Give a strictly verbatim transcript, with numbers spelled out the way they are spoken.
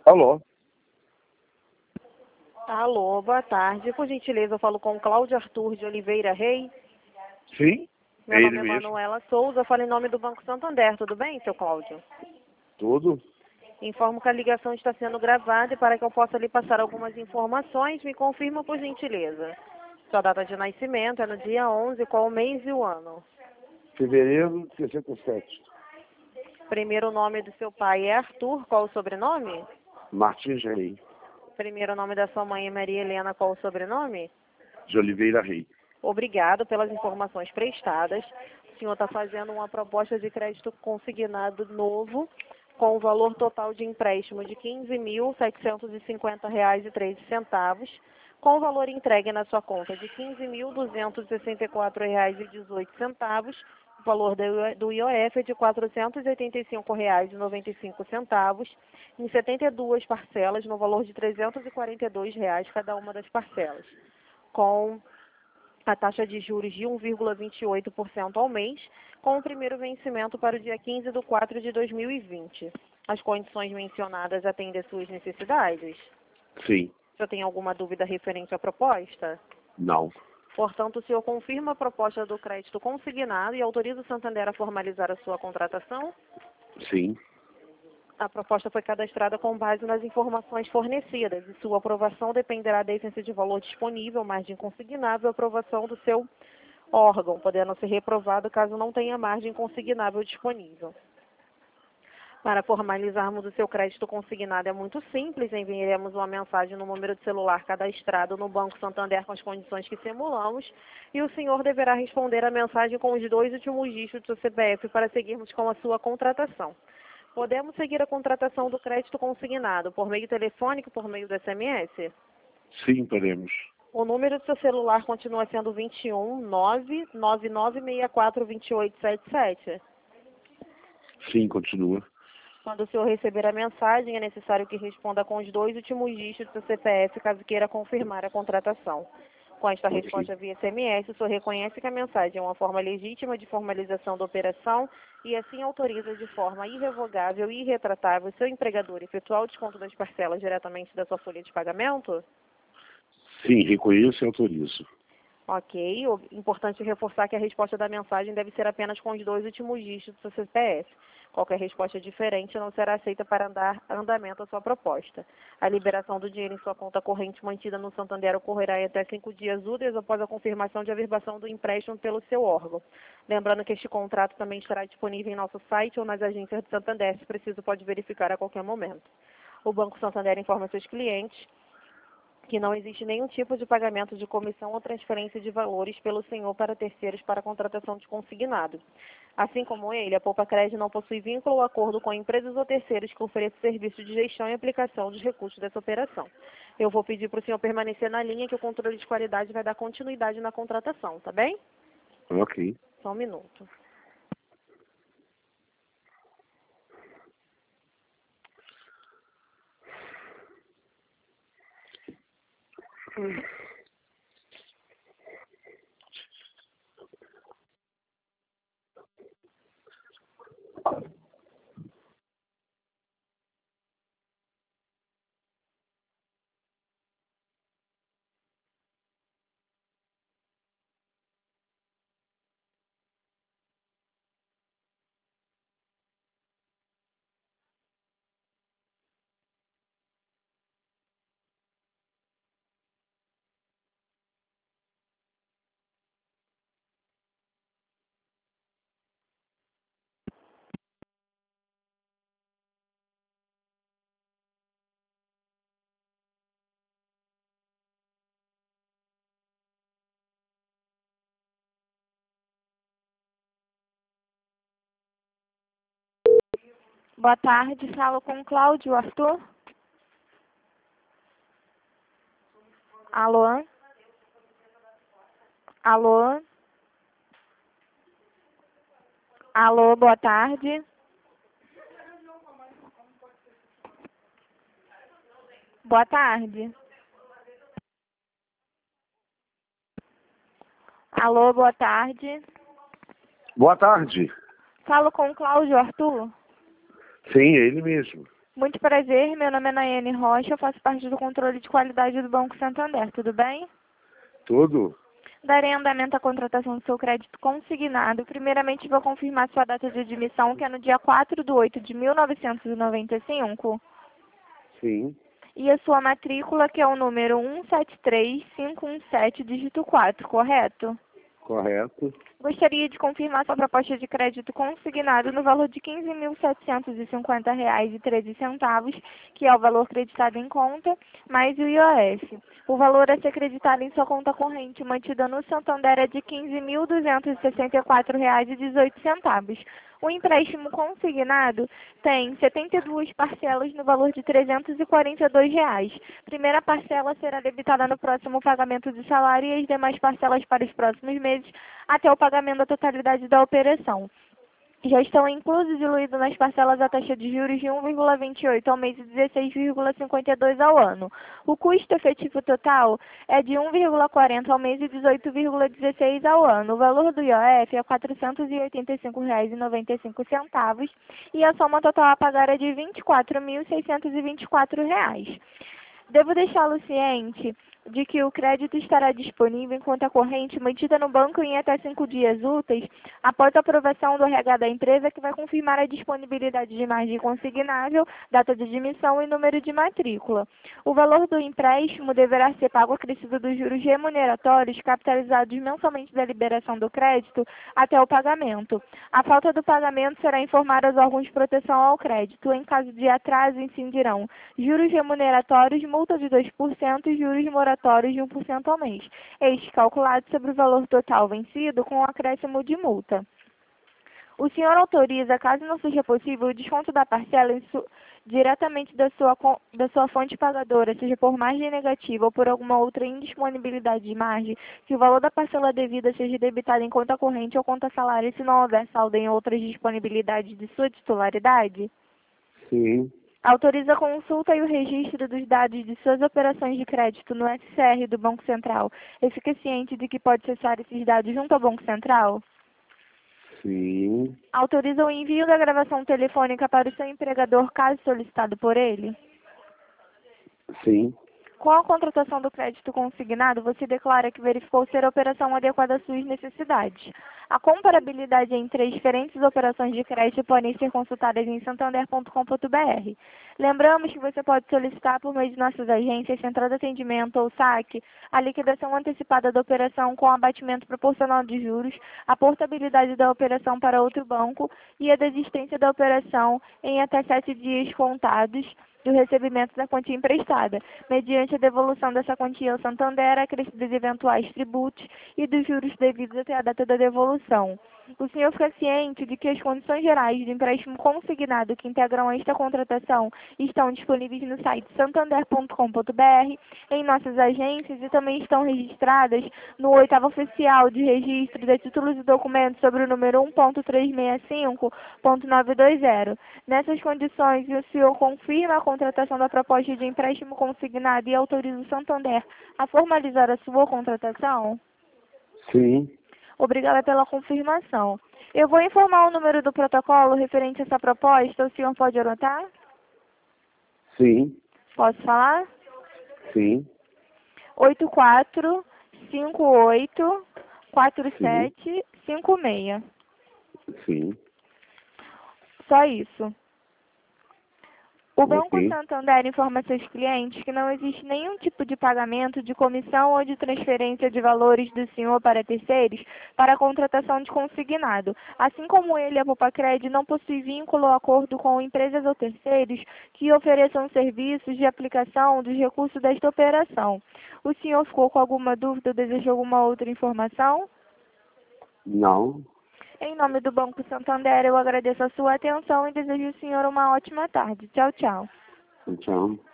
Alô? Alô, boa tarde. Por gentileza, eu falo com Cláudio Arthur de Oliveira Reis. Sim, Meu é nome ele é mesmo. Manuela Souza, falo em nome do Banco Santander. Tudo bem, seu Cláudio? Tudo? Informo que a ligação está sendo gravada e para que eu possa lhe passar algumas informações, me confirma por gentileza. Sua data de nascimento é no dia onze, qual o mês e o ano? Fevereiro de sessenta e sete. Primeiro nome do seu pai é Arthur, qual o sobrenome? Martins Rei, Primeiro nome da sua mãe é Maria Helena, qual o sobrenome? de Oliveira Rei. Obrigado pelas informações prestadas. O senhor está fazendo uma proposta de crédito consignado novo, com o valor total de empréstimo de quinze mil setecentos e cinquenta reais e treze centavos, com o valor entregue na sua conta de quinze mil duzentos e sessenta e quatro reais e dezoito centavos, o valor do I O F é de quatrocentos e oitenta e cinco reais e noventa e cinco centavos, em setenta e duas parcelas, no valor de trezentos e quarenta e dois reais cada uma das parcelas, com a taxa de juros de um vírgula vinte e oito por cento ao mês, com o primeiro vencimento para o dia quinze de quatro de dois mil e vinte. As condições mencionadas atendem às suas necessidades? Sim. O senhor tem alguma dúvida referente à proposta? Não. Portanto, o senhor confirma a proposta do crédito consignado e autoriza o Santander a formalizar a sua contratação? Sim. A proposta foi cadastrada com base nas informações fornecidas e sua aprovação dependerá da existência de valor disponível, margem consignável e aprovação do seu órgão, podendo ser reprovado caso não tenha margem consignável disponível. Para formalizarmos o seu crédito consignado é muito simples, enviaremos uma mensagem no número de celular cadastrado no Banco Santander com as condições que simulamos e o senhor deverá responder a mensagem com os dois últimos dígitos do C P F para seguirmos com a sua contratação. Podemos seguir a contratação do crédito consignado por meio telefônico, por meio do S M S? Sim, podemos. O número do seu celular continua sendo vinte e um, nove nove nove seis quatro, dois oito sete sete? Sim, continua. Quando o senhor receber a mensagem, é necessário que responda com os dois últimos dígitos do C P F, caso queira confirmar a contratação. Com esta Ok. resposta via S M S, o senhor reconhece que a mensagem é uma forma legítima de formalização da operação e assim autoriza de forma irrevogável e irretratável seu empregador efetuar o desconto das parcelas diretamente da sua folha de pagamento? Sim, reconheço e autorizo. Ok. O importante é reforçar que a resposta da mensagem deve ser apenas com os dois últimos dígitos do C P F. Qualquer resposta diferente não será aceita para dar andamento à sua proposta. A liberação do dinheiro em sua conta corrente mantida no Santander ocorrerá em até cinco dias úteis após a confirmação de averbação do empréstimo pelo seu órgão. Lembrando que este contrato também estará disponível em nosso site ou nas agências do Santander, se preciso pode verificar a qualquer momento. O Banco Santander informa seus clientes que não existe nenhum tipo de pagamento de comissão ou transferência de valores pelo senhor para terceiros para a contratação de consignado. Assim como ele, a Poupa Crédito não possui vínculo ou acordo com empresas ou terceiros que ofereçam serviço de gestão e aplicação dos recursos dessa operação. Eu vou pedir para o senhor permanecer na linha que o controle de qualidade vai dar continuidade na contratação, tá bem? Ok. Só um minuto. Boa tarde, falo com o Cláudio Arthur. Alô? Alô? Alô, boa tarde. Boa tarde. Alô, boa tarde. Boa tarde. Falo com o Cláudio Arthur. Sim, é ele mesmo. Muito prazer, meu nome é Nayane Rocha, eu faço parte do controle de qualidade do Banco Santander, tudo bem? Tudo? Darei andamento à contratação do seu crédito consignado. Primeiramente, vou confirmar sua data de admissão, que é no dia quatro de oito de mil novecentos e noventa e cinco. Sim. E a sua matrícula, que é o número um sete três cinco um sete, dígito quatro, correto? Correto. Gostaria de confirmar sua proposta de crédito consignado no valor de quinze mil setecentos e cinquenta reais e treze centavos, que é o valor creditado em conta, mais o I O F. O valor a ser creditado em sua conta corrente mantida no Santander é de quinze mil duzentos e sessenta e quatro reais e dezoito centavos. O empréstimo consignado tem setenta e duas parcelas no valor de trezentos e quarenta e dois reais. Primeira parcela será debitada no próximo pagamento de salário e as demais parcelas para os próximos meses até o pagamento da totalidade da operação. Já estão inclusos e diluídos nas parcelas a taxa de juros de um vírgula vinte e oito ao mês e dezesseis vírgula cinquenta e dois ao ano. O custo efetivo total é de um vírgula quarenta ao mês e dezoito vírgula dezesseis ao ano. O valor do I O F é quatrocentos e oitenta e cinco reais e noventa e cinco centavos e a soma total a pagar é de vinte e quatro mil seiscentos e vinte e quatro reais. Devo deixá-lo ciente de que o crédito estará disponível em conta corrente mantida no banco em até cinco dias úteis, após a aprovação do R H da empresa, que vai confirmar a disponibilidade de margem consignável, data de admissão e número de matrícula. O valor do empréstimo deverá ser pago acrescido dos juros remuneratórios capitalizados mensalmente da liberação do crédito até o pagamento. A falta do pagamento será informada aos órgãos de proteção ao crédito. Em caso de atraso, incidirão juros remuneratórios, multa de dois por cento e juros moratórios de um por cento ao mês, este calculado sobre o valor total vencido com o acréscimo de multa. O senhor autoriza, caso não seja possível, o desconto da parcela em su diretamente da sua, da sua fonte pagadora, seja por margem negativa ou por alguma outra indisponibilidade de margem, que o valor da parcela devida seja debitado em conta corrente ou conta salário, se não houver saldo em outras disponibilidades de sua titularidade? Sim. Autoriza a consulta e o registro dos dados de suas operações de crédito no S C R do Banco Central e fica ciente de que pode acessar esses dados junto ao Banco Central? Sim. Autoriza o envio da gravação telefônica para o seu empregador, caso solicitado por ele? Sim. Com a contratação do crédito consignado, você declara que verificou ser a operação adequada às suas necessidades. A comparabilidade entre as diferentes operações de crédito podem ser consultadas em santander ponto com ponto br. Lembramos que você pode solicitar por meio de nossas agências, central de atendimento ou saque, a liquidação antecipada da operação com abatimento proporcional de juros, a portabilidade da operação para outro banco e a desistência da operação em até sete dias contados do recebimento da quantia emprestada, mediante a devolução dessa quantia ao Santander, acrescido de eventuais tributos e dos juros devidos até a data da devolução. O senhor fica ciente de que as condições gerais do empréstimo consignado que integram esta contratação estão disponíveis no site santander ponto com ponto br, em nossas agências e também estão registradas no oitavo oficial de registro de títulos e documentos sobre o número um ponto trezentos e sessenta e cinco ponto novecentos e vinte. Nessas condições, o senhor confirma a contratação da proposta de empréstimo consignado e autoriza o Santander a formalizar a sua contratação? Sim. Obrigada pela confirmação. Eu vou informar o número do protocolo referente a essa proposta. O senhor pode anotar? Sim. Posso falar? Sim. oito quatro cinco oito quatro sete cinco seis. Sim. Só isso. O Banco Ok. Santander informa seus clientes que não existe nenhum tipo de pagamento de comissão ou de transferência de valores do senhor para terceiros para a contratação de consignado. Assim como ele, a Popacred, não possui vínculo ou acordo com empresas ou terceiros que ofereçam serviços de aplicação dos recursos desta operação. O senhor ficou com alguma dúvida ou desejou alguma outra informação? Não. Em nome do Banco Santander, eu agradeço a sua atenção e desejo ao senhor uma ótima tarde. Tchau, tchau. Tchau.